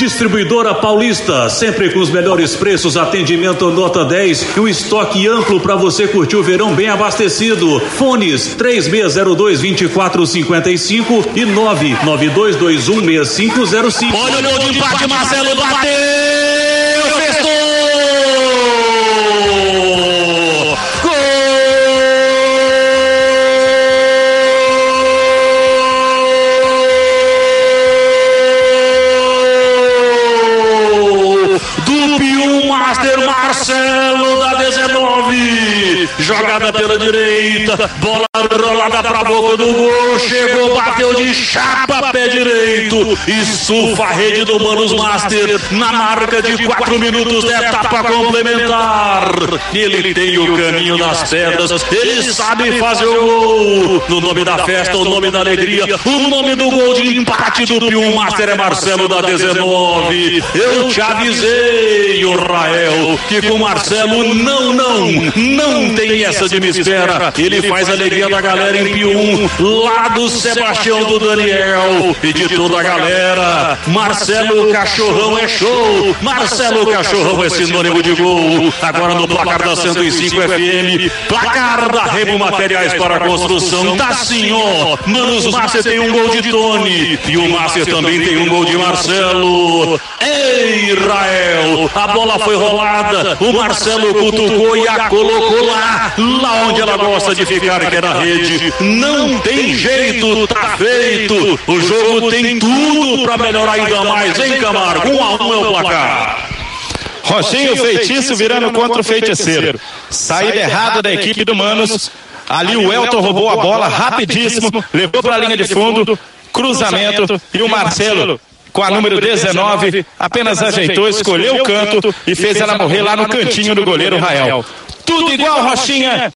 Distribuidora Paulista, sempre com os melhores preços, atendimento nota 10 e um estoque amplo para você curtir o verão bem abastecido. Fones 3602-2455 e 992216505. Olha o gol de empate, Marcelo bateu, festou! Marcelo da 19, jogada pela direita, bola rolada pra boca do gol, chegou, bateu de chapa, pé direito e surfa a rede do Manos Master na marca de 4 minutos da etapa complementar. Ele tem o caminho das pedras, ele sabe fazer o gol. No nome da festa, o nome da alegria, o nome do gol de empate do P1 Master é Marcelo da 19. Eu te avisei, o Rael, que com Marcelo não tem essa de me espera. Ele faz a alegria da galera em P1, lá do Sebastião, do Daniel e de toda a galera. Marcelo Cachorrão é show, Marcelo Cachorrão é sinônimo de gol. Agora no placar da 105 FM, placar da Remo Materiais para a Construção, tá assim, ó. Manos Master tem um gol de Tony e o Master também tem um gol de Marcelo. Ei, Rael, a bola foi rolada, o Marcelo cutucou e a colocou lá onde ela gosta de ficar, que é na rede. Não tem jeito, tá feito. O jogo tem tudo pra melhorar ainda mais, hein, Camargo? 1-1 é o placar. Rochinho, feitiço virando contra o feiticeiro. Saída errada da equipe do Manos. Ali o Elton roubou a bola rapidíssimo, levou pra linha de fundo, cruzamento, e o Marcelo, com a número 19, apenas ajeitou, escolheu o canto e fez ela morrer lá no cantinho do goleiro Rael. Tudo igual, Rochinha.